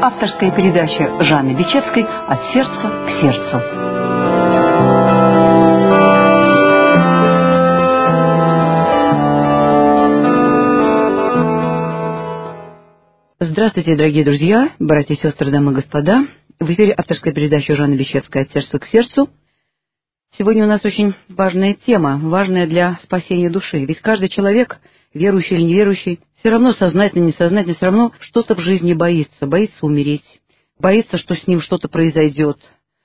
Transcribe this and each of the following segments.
авторская передача Жанны Бичевской «От сердца к сердцу». Здравствуйте, дорогие друзья, братья и сестры, дамы и господа. В эфире авторская передача Жанны Бичевской «От сердца к сердцу». Сегодня у нас очень важная тема, важная для спасения души. Ведь каждый человек, верующий или неверующий, все равно сознательно, несознательно, все равно что-то в жизни боится. Боится умереть, боится, что с ним что-то произойдет.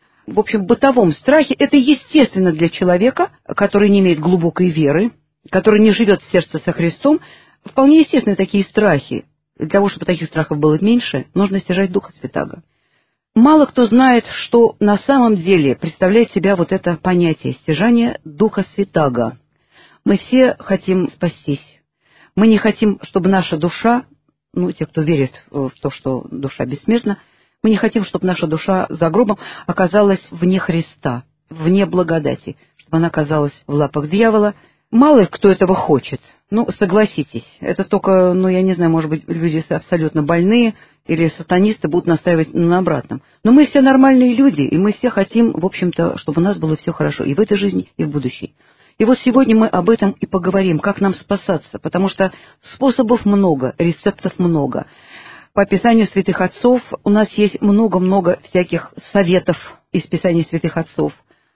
В общем, в бытовом страхе это естественно для человека, который не имеет глубокой веры, который не живет в сердце со Христом. Вполне естественны такие страхи. Для того, чтобы таких страхов было меньше, нужно стяжать Духа Святаго. Мало кто знает, что на самом деле представляет себя вот это понятие стяжания Духа Святаго. Мы все хотим спастись. Мы не хотим, чтобы наша душа, те, кто верит в то, что душа бессмертна, мы не хотим, чтобы наша душа за гробом оказалась вне Христа, вне благодати, чтобы она оказалась в лапах дьявола. Мало кто этого хочет. Согласитесь, это только, я не знаю, может быть, люди абсолютно больные или сатанисты будут настаивать на обратном. Но мы все нормальные люди, и мы все хотим, в общем-то, чтобы у нас было все хорошо и в этой жизни, и в будущей. И вот сегодня мы об этом и поговорим, как нам спасаться, потому что способов много, рецептов много. По Писанию святых отцов у нас есть много-много всяких советов из Писания святых отцов.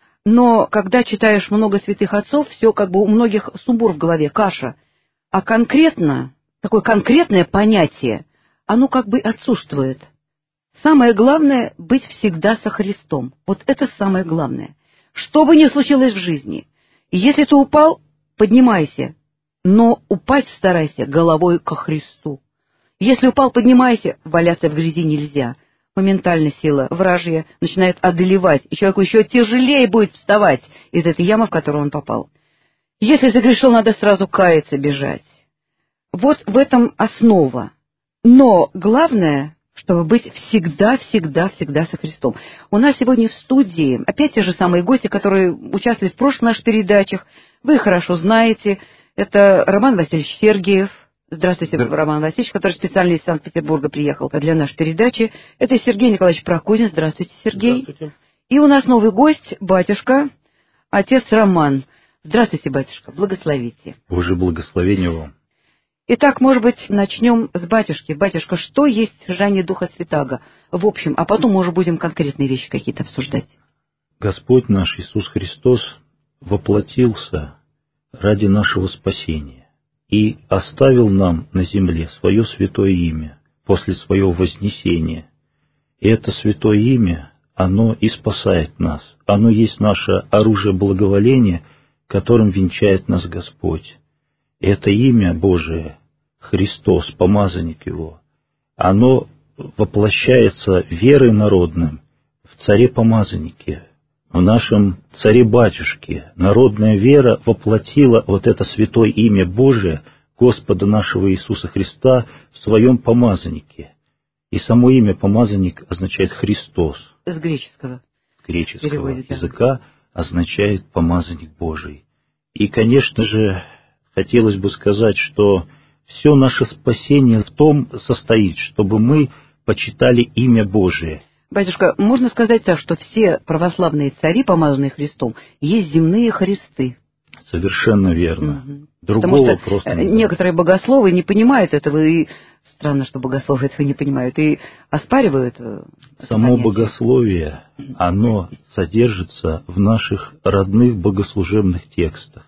Но когда читаешь много святых отцов, все у многих сумбур в голове, каша. А конкретно, такое конкретное понятие, оно отсутствует. Самое главное — быть всегда со Христом. Вот это самое главное. Что бы ни случилось в жизни, если ты упал, поднимайся, но упасть старайся головой ко Христу. Если упал, поднимайся, валяться в грязи нельзя. Моментально сила вражья начинает одолевать, и человеку еще тяжелее будет вставать из этой ямы, в которую он попал. Если загрешил, надо сразу каяться, бежать. Вот в этом основа. Но главное, чтобы быть всегда со Христом. У нас сегодня в студии опять те же самые гости, которые участвовали в прошлых наших передачах. Вы их хорошо знаете. Это Роман Васильевич Сергиев. Здравствуйте, Роман Васильевич, который специально из Санкт-Петербурга приехал для нашей передачи. Это Сергей Николаевич Прокудин. Здравствуйте, Сергей. Здравствуйте. И у нас новый гость, батюшка, отец Роман. Здравствуйте, батюшка, благословите. Божие благословение вам. Итак, может быть, начнем с батюшки. Батюшка, что есть стяжание Духа Святаго? В общем, а потом, может, будем конкретные вещи какие-то обсуждать. Господь наш Иисус Христос воплотился ради нашего спасения и оставил нам на земле свое святое имя после своего вознесения. И это святое имя, оно и спасает нас. Оно есть наше оружие благоволения, которым венчает нас Господь. Это имя Божие, Христос, помазанник Его, оно воплощается верой народным в царе-помазаннике, в нашем царе-батюшке. Народная вера воплотила вот это святое имя Божие, Господа нашего Иисуса Христа, в своем помазаннике. И само имя помазанник означает Христос. С греческого. С греческого языка означает помазанник Божий. И, конечно же, хотелось бы сказать, что все наше спасение в том состоит, чтобы мы почитали имя Божие. Батюшка, можно сказать так, что все православные цари, помазанные Христом, есть земные Христы? Совершенно верно. Угу. Другого просто нет. Некоторые богословы не понимают этого, и странно, что богословы этого не понимают, и оспаривают само богословие, оно содержится в наших родных богослужебных текстах,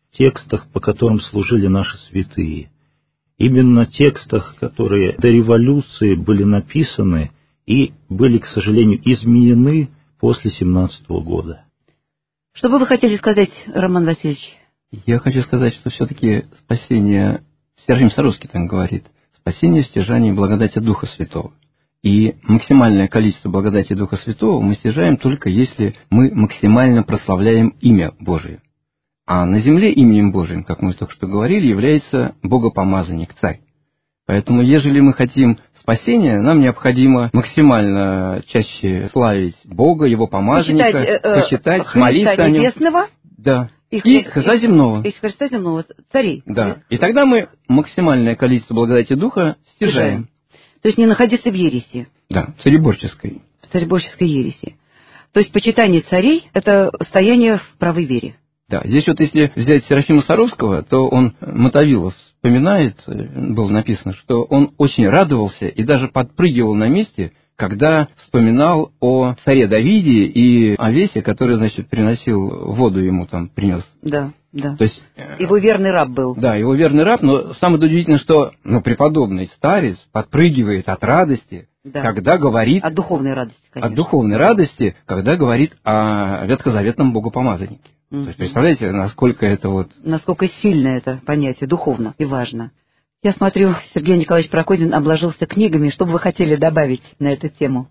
по которым служили наши святые. Именно текстах, которые до революции были написаны и были, к сожалению, изменены после 17 года. Что бы вы хотели сказать, Роман Васильевич? Я хочу сказать, что все-таки спасение, Серафим Саровский так говорит, спасение в стяжании благодати Духа Святого. И максимальное количество благодати Духа Святого мы стяжаем только если мы максимально прославляем имя Божие. А на земле именем Божиим, как мы только что говорили, является богопомазанник, царь. Поэтому, ежели мы хотим спасения, нам необходимо максимально чаще славить Бога, Его помазанника, почитать, молиться о Нем. Небесного, да. И Христа земного. И Христа земного, царей. Да. И тогда мы максимальное количество благодати Духа стяжаем. То есть не находиться в ереси. Да, царедворческой. В царедворческой ереси. То есть почитание царей – это стояние в правой вере. Да, здесь вот если взять Серафима Саровского, то он, Мотовилов вспоминает, было написано, что он очень радовался и даже подпрыгивал на месте, когда вспоминал о царе Давиде и овесе, который, значит, приносил воду ему там, принес. Да, да. То есть, его верный раб был. Да, его верный раб, но самое удивительное, что преподобный старец подпрыгивает от радости, да, когда говорит... От духовной радости, конечно. От духовной радости, когда говорит о ветхозаветном богопомазаннике. То есть, представляете, насколько это вот... Насколько сильно это понятие, духовно и важно. Я смотрю, Сергей Николаевич Прокудин обложился книгами. Что бы вы хотели добавить на эту тему?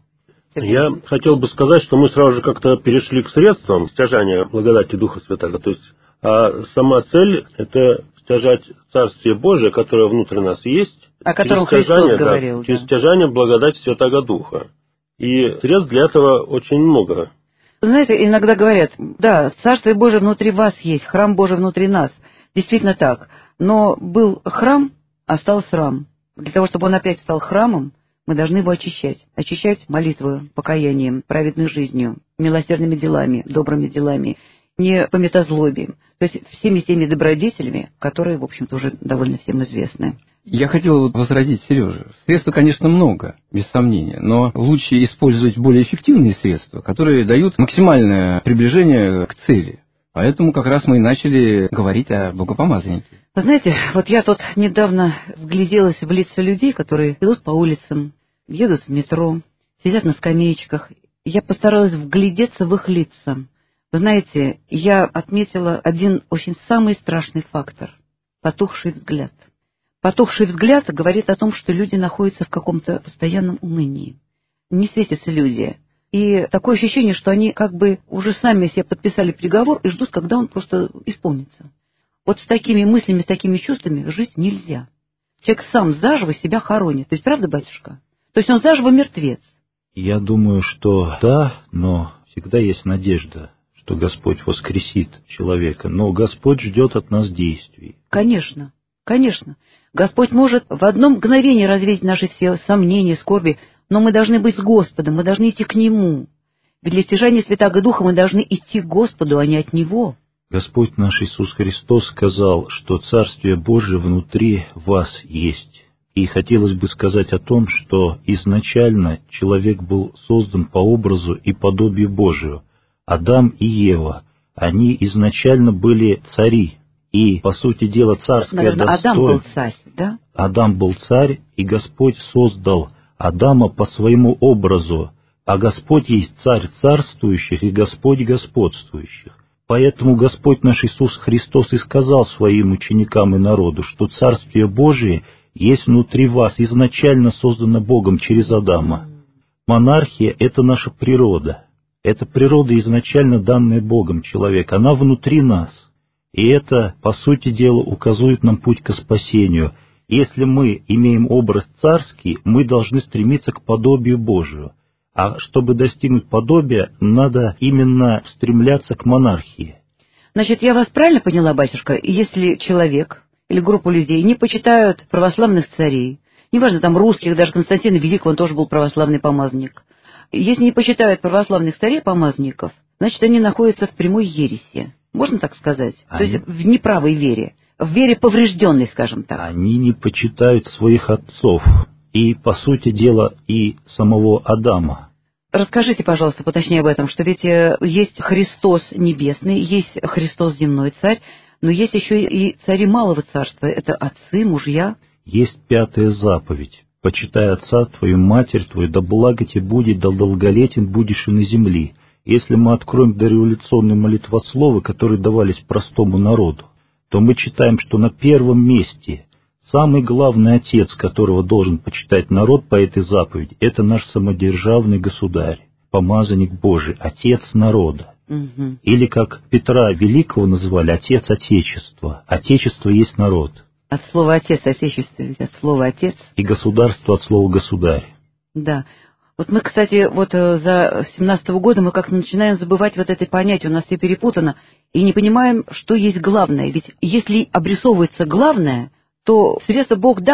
Я хотел бы сказать, что мы сразу же как-то перешли к средствам стяжания благодати Духа Святаго. То есть, а сама цель – это стяжать Царствие Божие, которое внутри нас есть. О котором Христос говорил. Да, через стяжание благодати Святаго Духа. И средств для этого очень много. Знаете, иногда говорят, да, Царствие Божие внутри вас есть, храм Божий внутри нас. Действительно так. Но был храм, а стал срам. Для того, чтобы он опять стал храмом, мы должны его очищать. Очищать молитвой, покаянием, праведной жизнью, милосердными делами, добрыми делами, не пометозлобием. То есть всеми теми добродетелями, которые, в общем-то, уже довольно всем известны. Я хотел возразить Сереже. Средств, конечно, много, без сомнения, но лучше использовать более эффективные средства, которые дают максимальное приближение к цели. Поэтому как раз мы и начали говорить о богопомазаннике. Вы знаете, вот я тут недавно вгляделась в лица людей, которые идут по улицам, едут в метро, сидят на скамеечках. Я постаралась вглядеться в их лица. Вы знаете, я отметила один очень самый страшный фактор – потухший взгляд. Потухший взгляд говорит о том, что люди находятся в каком-то постоянном унынии. Не светятся люди. И такое ощущение, что они как бы уже сами себе подписали приговор и ждут, когда он просто исполнится. Вот с такими мыслями, с такими чувствами жить нельзя. Человек сам заживо себя хоронит. То есть, правда, батюшка? То есть он заживо мертвец. Я думаю, что да, но всегда есть надежда, что Господь воскресит человека. Но Господь ждет от нас действий. Конечно, конечно. Господь может в одно мгновение развеять наши все сомнения, скорби, но мы должны быть с Господом, мы должны идти к Нему. Ведь для стяжания Святаго Духа мы должны идти к Господу, а не от Него. Господь наш Иисус Христос сказал, что Царствие Божие внутри вас есть. И хотелось бы сказать о том, что изначально человек был создан по образу и подобию Божию. Адам и Ева, они изначально были цари. И, по сути дела, царское достоинство... Адам был царь, да? Адам был царь, и Господь создал Адама по своему образу, а Господь есть царь царствующих и Господь господствующих. Поэтому Господь наш Иисус Христос и сказал своим ученикам и народу, что Царствие Божие есть внутри вас, изначально создано Богом через Адама. Монархия – это наша природа. Это природа, изначально данная Богом человека. Она внутри нас. И это, по сути дела, указывает нам путь к спасению. Если мы имеем образ царский, мы должны стремиться к подобию Божию. А чтобы достигнуть подобия, надо именно стремляться к монархии. Значит, я вас правильно поняла, батюшка? Если человек или группа людей не почитают православных царей, неважно, там русских, даже Константина Великого, он тоже был православный помазанник, если не почитают православных царей-помазанников, значит, они находятся в прямой ереси. Можно так сказать? То есть в неправой вере, в вере поврежденной, скажем так. Они не почитают своих отцов и, по сути дела, и самого Адама. Расскажите, пожалуйста, поточнее об этом, что ведь есть Христос небесный, есть Христос земной царь, но есть еще и цари малого царства, это отцы, мужья. Есть 5-я заповедь. «Почитай отца твою, матерь твою, да благо тебе будет, да долголетен будешь и на земли». Если мы откроем дореволюционные молитвословы, которые давались простому народу, то мы читаем, что на первом месте самый главный отец, которого должен почитать народ по этой заповеди, это наш самодержавный государь, помазанник Божий, отец народа. Угу. Или, как Петра Великого называли, отец Отечества. Отечество есть народ. От слова «отец», отечество, ведь от слова «отец». И государство от слова «государь». Да. Вот мы, кстати, вот за 17-го года мы как-то начинаем забывать вот это понятие, у нас все перепутано, и не понимаем, что есть главное. Ведь если обрисовывается главное, то средства Бог даст.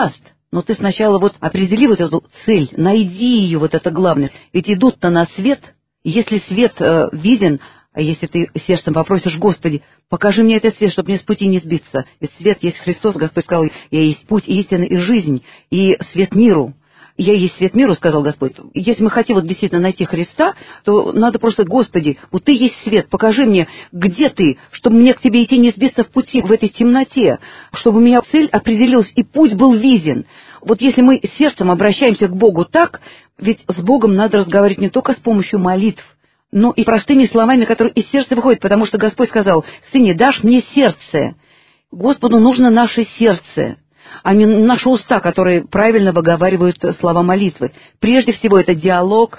Но ты сначала вот определи вот эту цель, найди ее, вот это главное. Ведь идут-то на свет, если свет виден, а если ты сердцем попросишь: Господи, покажи мне этот свет, чтобы мне с пути не сбиться. Ведь свет есть Христос, Господь сказал: я есть путь, истина и жизнь, и свет миру. Я есть свет миру, сказал Господь. Если мы хотим вот действительно найти Христа, то надо просто: Господи, вот Ты есть свет, покажи мне, где Ты, чтобы мне к Тебе идти, не сбиться в пути, в этой темноте, чтобы у меня цель определилась и путь был виден. Вот если мы сердцем обращаемся к Богу так, ведь с Богом надо разговаривать не только с помощью молитв, но и простыми словами, которые из сердца выходят, потому что Господь сказал: «Сыне, дашь мне сердце». Господу нужно наше сердце, а не наши уста, которые правильно выговаривают слова молитвы. Прежде всего, это диалог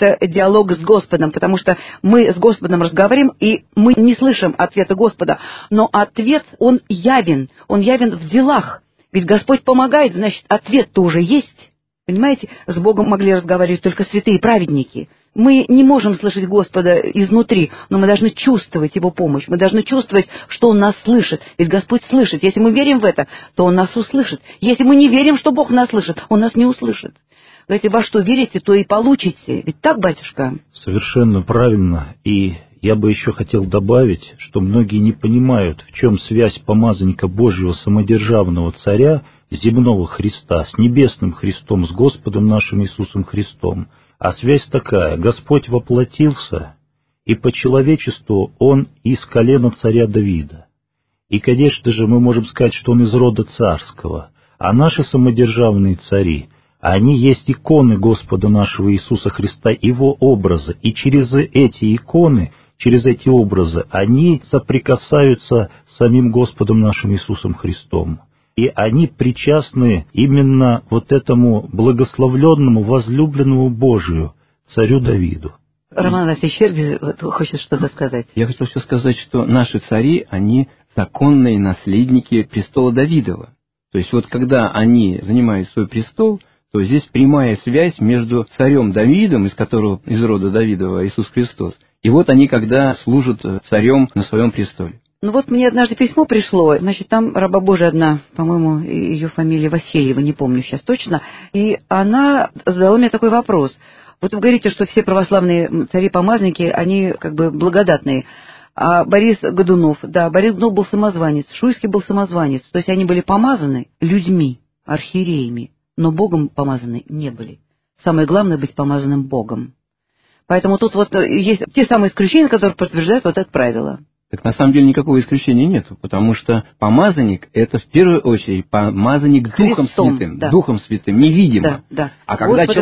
с Господом, потому что мы с Господом разговариваем, и мы не слышим ответа Господа, но ответ, он явен в делах. Ведь Господь помогает, значит, ответ-то уже есть. Понимаете, с Богом могли разговаривать только святые праведники. Мы не можем слышать Господа изнутри, но мы должны чувствовать Его помощь. Мы должны чувствовать, что Он нас слышит. Ведь Господь слышит. Если мы верим в это, то Он нас услышит. Если мы не верим, что Бог нас слышит, Он нас не услышит. Говорите, во что верите, то и получите. Ведь так, батюшка? Совершенно правильно. И я бы еще хотел добавить, что многие не понимают, в чем связь помазанника Божьего самодержавного царя, земного Христа, с небесным Христом, с Господом нашим Иисусом Христом. А связь такая: Господь воплотился, и по человечеству Он из колена царя Давида. И, конечно же, мы можем сказать, что Он из рода царского. А наши самодержавные цари, они есть иконы Господа нашего Иисуса Христа, Его образа. И через эти иконы, через эти образы, они соприкасаются с самим Господом нашим Иисусом Христом. И они причастны именно вот этому благословленному, возлюбленному Божию, царю Давиду. Роман Васильевич хочет что-то сказать. Я хотел еще сказать, что наши цари, они законные наследники престола Давидова. То есть вот когда они занимают свой престол, то здесь прямая связь между царем Давидом, из рода Давидова Иисус Христос, и вот они когда служат царем на своем престоле. Ну вот мне однажды письмо пришло, значит, там раба Божия одна, по-моему, ее фамилия Васильева, не помню сейчас точно, и она задала мне такой вопрос. Вот вы говорите, что все православные цари-помазники, они как бы благодатные. А Борис Годунов, да, Борис Годунов был самозванец, Шуйский был самозванец, то есть они были помазаны людьми, архиереями, но Богом помазаны не были. Самое главное — быть помазанным Богом. Поэтому тут вот есть те самые исключения, которые подтверждают вот это правило. Так на самом деле никакого исключения нету, потому что помазанник — это в первую очередь помазанник Духом Святым, да. Духом Святым, невидимо. Да, да. А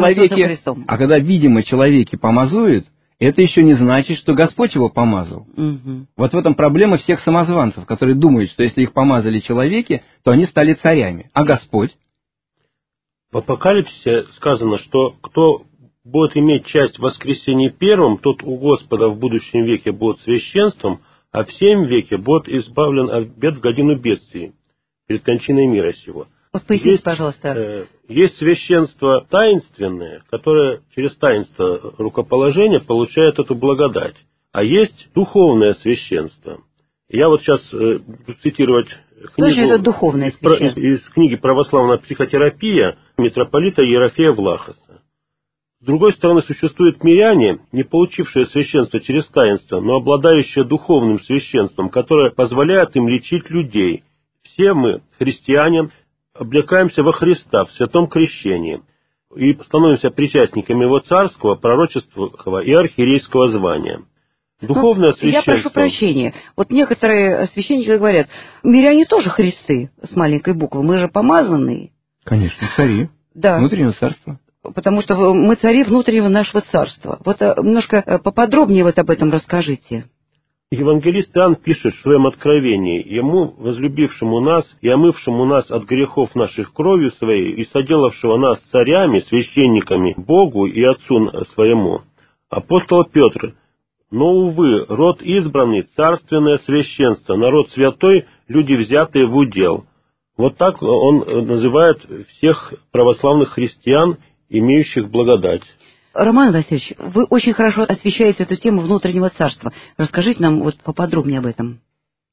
когда видимо человеке помазует, это еще не значит, что Господь его помазал. Угу. Вот в этом проблема всех самозванцев, которые думают, что если их помазали человеки, то они стали царями. А Господь? В Апокалипсисе сказано, что кто будет иметь часть в воскресении первом, тот у Господа в будущем веке будет священством, а в сем веке будет избавлен от бед в годину бедствий, перед кончиной мира сего. Вот поясните, пожалуйста. Есть священство таинственное, которое через таинство рукоположения получает эту благодать. А есть духовное священство. Я вот сейчас буду цитировать книгу из книги «Православная психотерапия» митрополита Ерофея Влахоса. С другой стороны, существуют миряне, не получившие священство через таинство, но обладающие духовным священством, которое позволяет им лечить людей. Все мы, христиане, облекаемся во Христа в святом крещении и становимся причастниками Его царского, пророческого и архиерейского звания. Духовное священство... Я прошу прощения. Вот некоторые священники говорят: миряне тоже Христы с маленькой буквы, мы же помазанные. Конечно, цари. Да. Внутреннего царства. Потому что мы цари внутреннего нашего царства. Вот немножко поподробнее вот об этом расскажите. Евангелист Иоанн пишет в своем откровении: «Ему, возлюбившему нас и омывшему нас от грехов наших кровью своей и соделавшего нас царями, священниками Богу и Отцу своему». Апостол Петр: «Но, увы, род избранный, царственное священство, народ святой, люди, взятые в удел». Вот так он называет всех православных христиан, имеющих благодать. Роман Васильевич, вы очень хорошо освещаете эту тему внутреннего царства. Расскажите нам вот поподробнее об этом.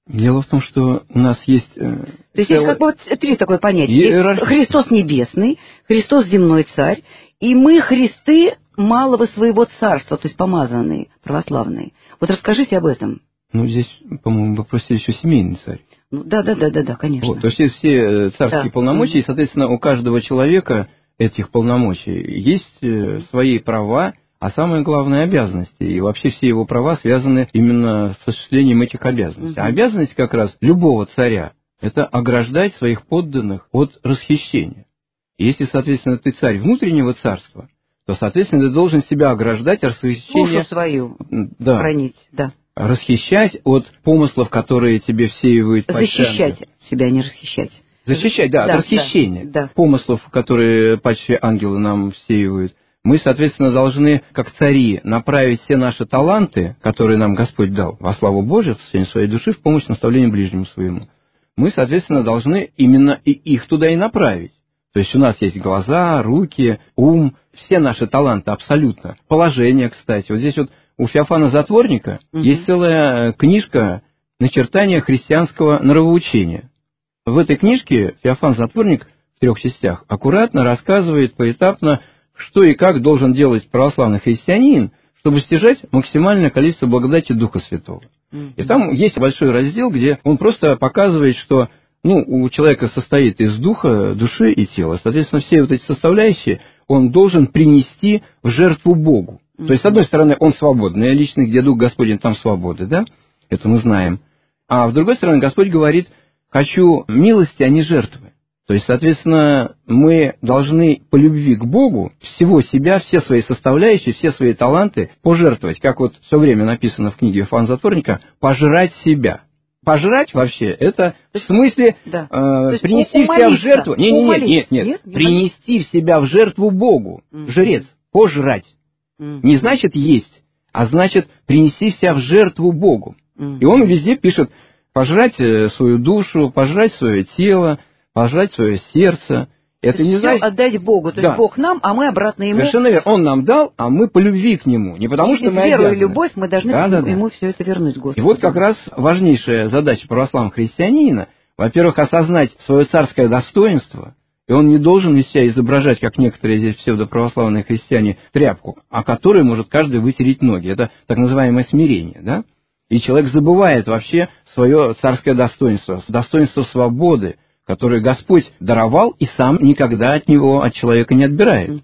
Дело в том, что у нас есть... То есть есть как бы вот три такое понятие. Есть Христос небесный, Христос земной царь, и мы Христы малого своего царства, то есть помазанные, православные. Вот расскажите об этом. Ну, здесь, по-моему, вы просили еще семейный царь. Ну, да, конечно. Вот, то есть есть все царские полномочия, и, соответственно, у каждого человека этих полномочий есть свои права, а самое главное — обязанности. И вообще все его права связаны именно с осуществлением этих обязанностей. А обязанность как раз любого царя — это ограждать своих подданных от расхищения. И если, соответственно, ты царь внутреннего царства, то, соответственно, ты должен себя ограждать от расхищения... Душу свою хранить, да. Расхищать от помыслов, которые тебе всеивают... Защищать себя, не расхищать. Защищать, да, от расхищения. Да. Помыслов, которые падшие ангелы нам всеивают. Мы, соответственно, должны, как цари, направить все наши таланты, которые нам Господь дал, во славу Божию, в состоянии своей души, в помощь наставлению ближнему своему. Мы, соответственно, должны именно их туда и направить. То есть у нас есть глаза, руки, ум, все наши таланты абсолютно. Положение, кстати. Вот здесь вот у Феофана Затворника есть целая книжка «Начертания христианского нравоучения». В этой книжке Феофан Затворник в 3 частях аккуратно рассказывает поэтапно, что и как должен делать православный христианин, чтобы стяжать максимальное количество благодати Духа Святого. И там есть большой раздел, где он просто показывает, что у человека состоит из духа, души и тела. Соответственно, все вот эти составляющие он должен принести в жертву Богу. То есть, с одной стороны, он свободный, лично где Дух Господень, там свободы, да? Это мы знаем. А с другой стороны, Господь говорит: «Хочу милости, а не жертвы». То есть, соответственно, мы должны по любви к Богу всего себя, все свои составляющие, все свои таланты пожертвовать. Как вот все время написано в книге Феофана Затворника, пожрать себя. Пожрать вообще, это в смысле принести в себя в жертву. Нет. Принести в себя в жертву Богу. Жрец. Пожрать. Не значит есть, а значит принести себя в жертву Богу. И он везде пишет: пожрать свою душу, пожрать свое тело, пожрать свое сердце. Это не значит отдать Богу, то есть Бог нам, а мы обратно Ему. Совершенно верно. Он нам дал, а мы по любви к Нему, не потому что мы обязаны. Веру и любовь мы должны Ему все это вернуть, Господу. И вот как раз важнейшая задача православного христианина: во-первых, осознать свое царское достоинство, и он не должен из себя изображать, как некоторые здесь псевдоправославные христиане, тряпку, о которой может каждый вытереть ноги. Это так называемое смирение, да? И человек забывает вообще свое царское достоинство свободы, которое Господь даровал и сам никогда от человека не отбирает.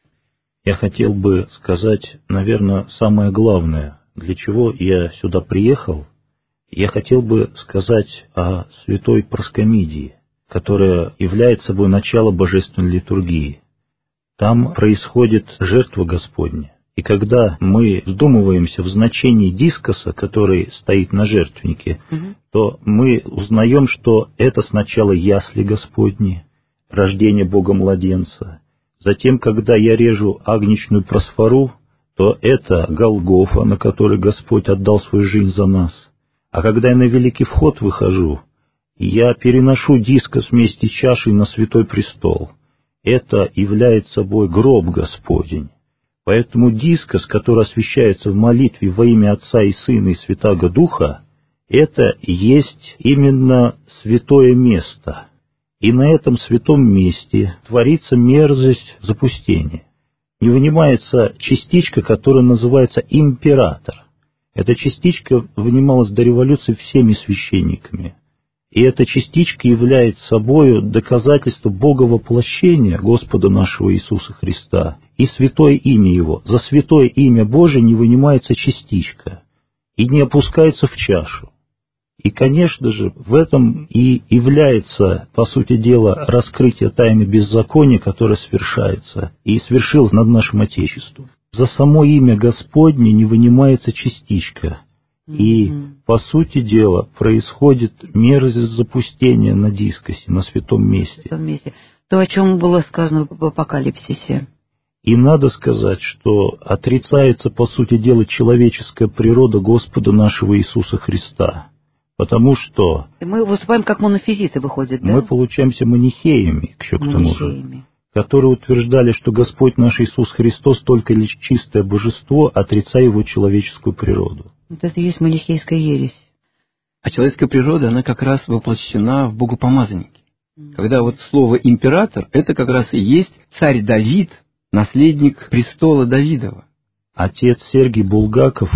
Я хотел бы сказать, наверное, самое главное, для чего я сюда приехал. Я хотел бы сказать о святой Проскомидии, которая является собой начало божественной литургии. Там происходит жертва Господня. И когда мы вдумываемся в значении дискоса, который стоит на жертвеннике, то мы узнаем, что это сначала ясли Господни, рождение Бога-младенца. Затем, когда я режу агнечную просфору, то это Голгофа, на которой Господь отдал свою жизнь за нас. А когда я на Великий Вход выхожу, я переношу дискос вместе с чашей на Святой Престол. Это является собой гроб Господень. Поэтому дискос, который освящается в молитве во имя Отца и Сына и Святаго Духа, это есть именно святое место. И на этом святом месте творится мерзость запустения. Не вынимается частичка, которая называется император. Эта частичка вынималась до революции всеми священниками. И эта частичка является собой доказательство Боговоплощения Господа нашего Иисуса Христа и святое имя Его. За святое имя Божие не вынимается частичка и не опускается в чашу. И, конечно же, в этом и является, по сути дела, раскрытие тайны беззакония, которое свершается и свершилось над нашим Отечеством. За само имя Господне не вынимается частичка. И, по сути дела, происходит мерзость запустения на дискосе, на святом месте. То, о чем было сказано в Апокалипсисе. И надо сказать, что отрицается, по сути дела, человеческая природа Господа нашего Иисуса Христа. Потому что... Мы выступаем как монофизиты, выходит, да? Мы получаемся манихеями, еще к тому же, которые утверждали, что Господь наш Иисус Христос только лишь чистое божество, отрицая Его человеческую природу. Вот это и есть манихейская ересь. А человеческая природа, она как раз воплощена в богопомазаннике. Когда вот слово «император» — это как раз и есть царь Давид, наследник престола Давидова. Отец Сергий Булгаков,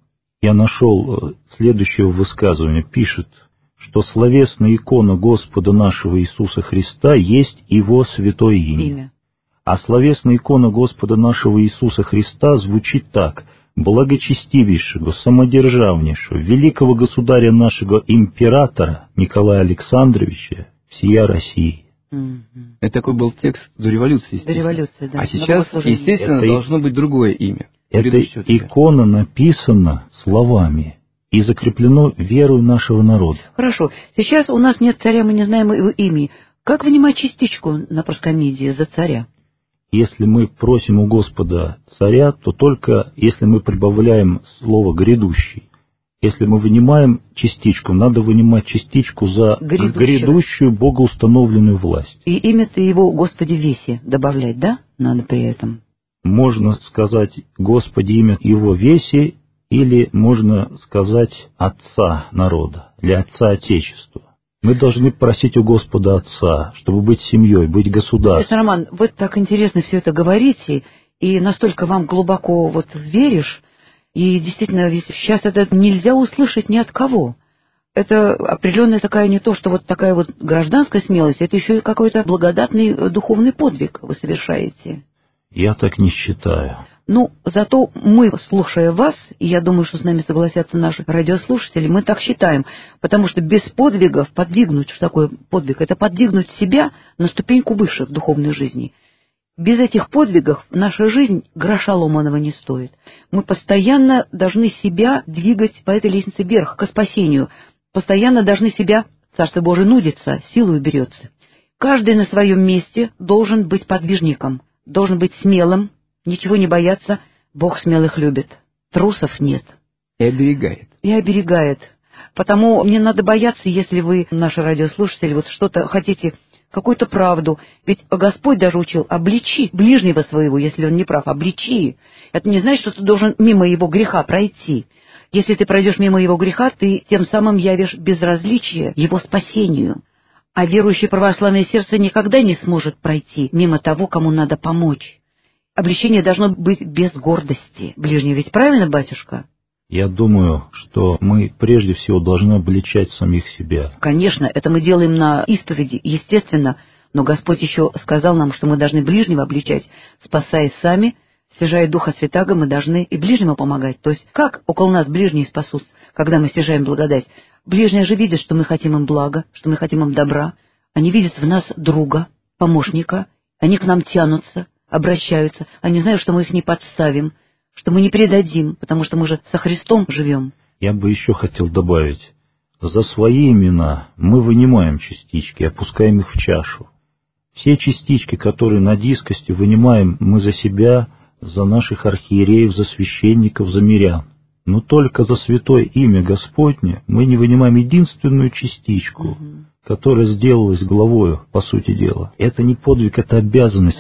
я нашел следующее высказывание, пишет, что словесная икона Господа нашего Иисуса Христа есть Его святое имя. А словесная икона Господа нашего Иисуса Христа звучит так: благочестивейшего, самодержавнейшего, великого государя нашего императора Николая Александровича всея России. Это такой был текст до революции, естественно. До революции, да. А сейчас, естественно, должно быть другое имя. Эта икона написана словами и закреплено верою нашего народа. Хорошо. Сейчас у нас нет царя, мы не знаем его имени. Как вынимать частичку на проскомидии за царя? Если мы просим у Господа царя, то только если мы прибавляем слово «грядущий». Если мы вынимаем частичку, надо вынимать частичку за грядущую богоустановленную власть. И имя-то его Господи веси добавлять, да? Надо при этом. Можно сказать Господи имя его веси, или можно сказать Отца народа, или Отца Отечества. Мы должны просить у Господа Отца, чтобы быть семьей, быть государством. Отец Роман, вы так интересно все это говорите, и настолько вам глубоко вот веришь, и действительно, ведь сейчас это нельзя услышать ни от кого. Это определенная такая не то, что вот такая вот гражданская смелость, это еще и какой-то благодатный духовный подвиг вы совершаете. Я так не считаю. Ну, зато мы, слушая вас, и я думаю, что с нами согласятся наши радиослушатели, мы так считаем, потому что без подвигов подвигнуть, что такое подвиг, это подвигнуть себя на ступеньку выше в духовной жизни. Без этих подвигов наша жизнь гроша ломаного не стоит. Мы постоянно должны себя двигать по этой лестнице вверх, к спасению. Постоянно должны себя, Царство Божие нудится, силою берется. Каждый на своем месте должен быть подвижником, должен быть смелым, ничего не бояться, Бог смелых любит. Трусов нет. И оберегает. И оберегает. Потому не надо бояться, если вы, наши радиослушатели, вот что-то хотите, какую-то правду. Ведь Господь даже учил: обличи ближнего своего, если он не прав, обличи. Это не значит, что ты должен мимо его греха пройти. Если ты пройдешь мимо его греха, ты тем самым явишь безразличие его спасению. А верующее православное сердце никогда не сможет пройти мимо того, кому надо помочь. Обличение должно быть без гордости ближнего. Ведь правильно, батюшка? Я думаю, что мы прежде всего должны обличать самих себя. Конечно, это мы делаем на исповеди, естественно, но Господь еще сказал нам, что мы должны ближнего обличать, спасаясь сами, стяжая Духа Святаго, мы должны и ближнему помогать. То есть как около нас ближние спасутся, когда мы стяжаем благодать? Ближние же видят, что мы хотим им блага, что мы хотим им добра. Они видят в нас друга, помощника, они к нам тянутся, обращаются, они знают, что мы их не подставим, что мы не предадим, потому что мы же со Христом живем. Я бы еще хотел добавить: за свои имена мы вынимаем частички, опускаем их в чашу. Все частички, которые на дискости, вынимаем мы за себя, за наших архиереев, за священников, за мирян. Но только за святое имя Господне мы не вынимаем единственную частичку, которая сделалась главою, по сути дела. Это не подвиг, это обязанность.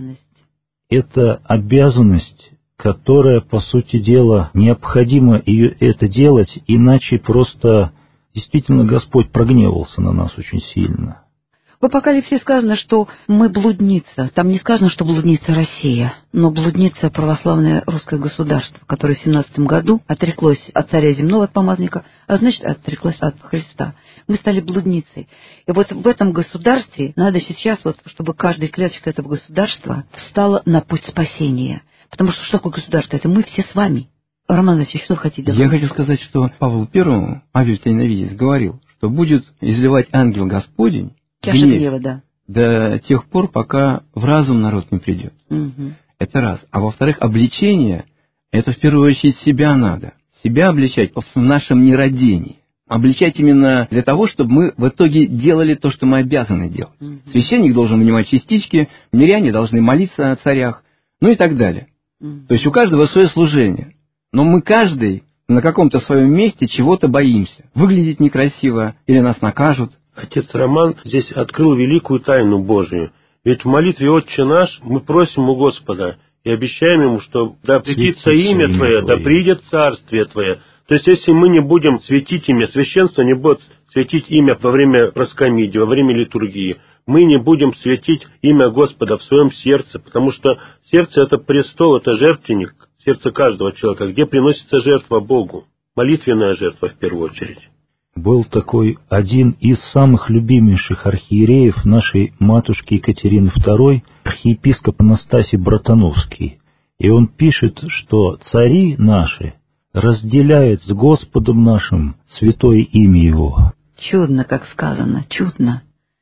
Это обязанность, которая, по сути дела, необходимо ее это делать, иначе просто действительно Господь прогневался на нас очень сильно. В Апокалипсисе сказано, что мы блудница. Там не сказано, что блудница Россия, но блудница православное русское государство, которое в 17 году отреклось от царя земного, от помазника, а значит, отреклось от Христа. Мы стали блудницей. И вот в этом государстве надо сейчас, вот, чтобы каждая клеточка этого государства встала на путь спасения. Потому что такое государство? Это мы все с вами. Роман Ильич, что вы хотите добавить? Я хочу сказать, что Павлу I, Авель Тайновидец, говорил, что будет изливать ангел Господень чаша гнева, да. До тех пор, пока в разум народ не придет. Это раз. А во-вторых, обличение, это в первую очередь себя надо. Себя обличать в нашем нерадении. Обличать именно для того, чтобы мы в итоге делали то, что мы обязаны делать. Священник должен вынимать частички, миряне должны молиться о царях, ну и так далее. То есть у каждого свое служение. Но мы каждый на каком-то своем месте чего-то боимся. Выглядеть некрасиво, или нас накажут. Отец Роман здесь открыл великую тайну Божию. Ведь в молитве «Отче наш» мы просим у Господа и обещаем Ему, что да светится имя Твое, да придет Царствие Твое, То есть, если мы не будем светить имя, священство не будет светить имя во время проскомидии, во время литургии, мы не будем светить имя Господа в своем сердце, потому что сердце – это престол, это жертвенник, сердце каждого человека, где приносится жертва Богу, молитвенная жертва в первую очередь. Был такой один из самых любимейших архиереев нашей матушки Екатерины II, архиепископ Анастасий Братановский. И он пишет, что цари наши разделяют с Господом нашим святое имя Его. Чудно, как сказано, чудно.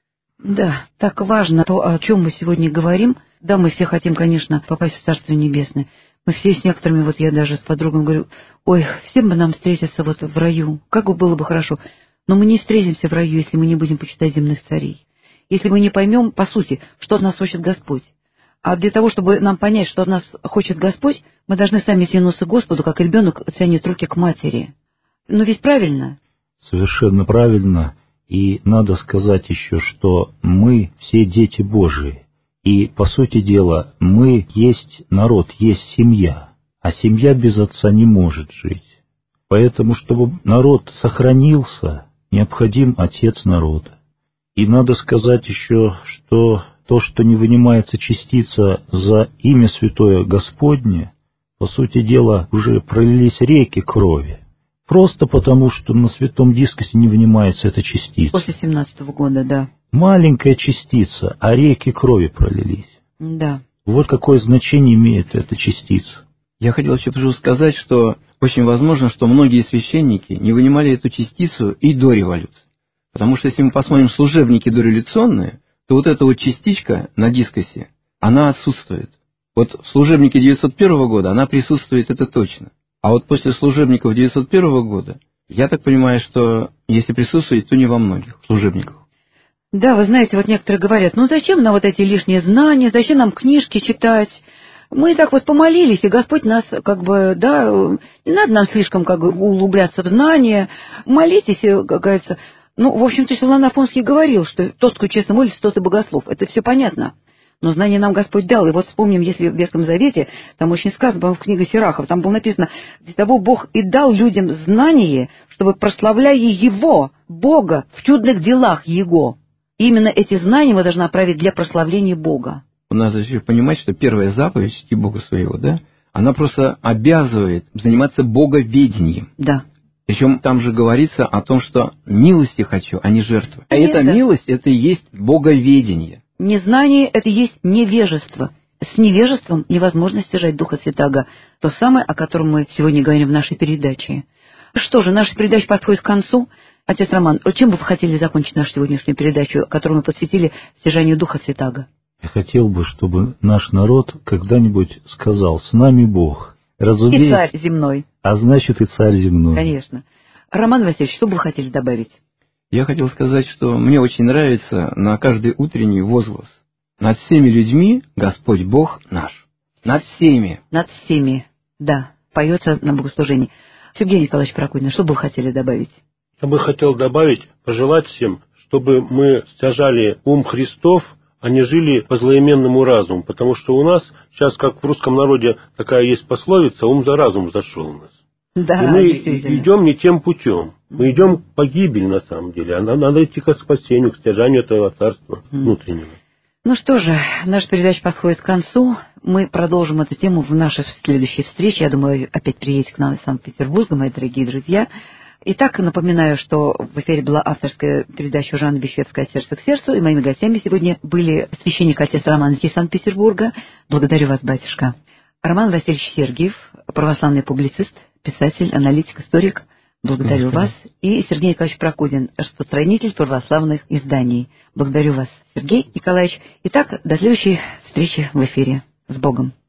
Да, так важно то, о чем мы сегодня говорим. Да, мы все хотим, конечно, попасть в Царство Небесное. Мы все с некоторыми, вот я даже с подругами говорю, ой, всем бы нам встретиться вот в раю, как бы было бы хорошо. Но мы не встретимся в раю, если мы не будем почитать земных царей. Если мы не поймем, по сути, что от нас хочет Господь. А для того, чтобы нам понять, что от нас хочет Господь, мы должны сами тянуться к Господу, как ребенок тянет руки к матери. Ну ведь правильно? Совершенно правильно. И надо сказать еще, что мы все дети Божии. И, по сути дела, мы есть народ, есть семья. А семья без отца не может жить. Поэтому, чтобы народ сохранился, необходим отец народа. И надо сказать еще, что то, что не вынимается частица за имя Святое Господне, по сути дела, уже пролились реки крови. Просто потому, что на святом дискосе не вынимается эта частица. После 17-го года, да. Маленькая частица, а реки крови пролились. Да. Вот какое значение имеет эта частица. Я хотел еще сказать, что очень возможно, что многие священники не вынимали эту частицу и до революции. Потому что если мы посмотрим служебники дореволюционные, то вот эта вот частичка на дискосе, она отсутствует. Вот в служебнике 901 года она присутствует, это точно. А вот после служебников 901 года, я так понимаю, что если присутствует, то не во многих служебниках. Да, вы знаете, вот некоторые говорят, ну зачем нам вот эти лишние знания, зачем нам книжки читать? Мы так вот помолились, и Господь нас как бы, да, не надо нам слишком как бы углубляться в знания, молитесь, как говорится. Ну, в общем-то, Силуан Афонский говорил, что тот, кто честно молится, тот и богослов. Это все понятно. Но знания нам Господь дал. И вот вспомним, если в Ветхом Завете, там очень сказано, по-моему, в книге Сирахов, там было написано, для того Бог и дал людям знание, чтобы прославляя Его, Бога, в чудных делах Его. И именно эти знания мы должны направить для прославления Бога. Надо еще понимать, что первая заповедь, чти Бога своего, да, она просто обязывает заниматься боговедением. Да. Причем там же говорится о том, что милости хочу, а не жертвы. А эта милость, это и есть боговедение. Незнание – это и есть невежество. С невежеством невозможно стяжать Духа Святаго. То самое, о котором мы сегодня говорим в нашей передаче. Что же, наша передача подходит к концу. Отец Роман, чем бы вы хотели закончить нашу сегодняшнюю передачу, которую мы посвятили стяжанию Духа Святаго? Я хотел бы, чтобы наш народ когда-нибудь сказал: «С нами Бог». Разумеется, и царь земной. А значит, и царь земной. Конечно. Роман Васильевич, что бы вы хотели добавить? Я хотел сказать, что мне очень нравится на каждый утренний возглас: над всеми людьми Господь Бог наш. Над всеми. Над всеми, да, поется на богослужении. Сергей Николаевич Прокудин, что бы вы хотели добавить? Я бы хотел добавить, пожелать всем, чтобы мы стяжали ум Христов, а не жили по злоименному разуму, потому что у нас сейчас, как в русском народе, такая есть пословица: ум за разум зашел у нас. Да, и мы идем не тем путем. Мы идем к погибели, на самом деле. А нам надо идти к спасению, к стяжанию этого царства внутреннего. Ну что же, наша передача подходит к концу. Мы продолжим эту тему в нашей следующей встрече. Я думаю, опять приедете к нам из Санкт-Петербурга, мои дорогие друзья. Итак, напоминаю, что в эфире была авторская передача Жанны Бищевской «От сердца к сердцу», и моими гостями сегодня были священник отец Роман из Санкт-Петербурга. Благодарю вас, батюшка. Роман Васильевич Сергиев, православный публицист, писатель, аналитик, историк. Благодарю вас. И Сергей Николаевич Прокудин, распространитель православных изданий. Благодарю вас, Сергей Николаевич. Итак, до следующей встречи в эфире. С Богом.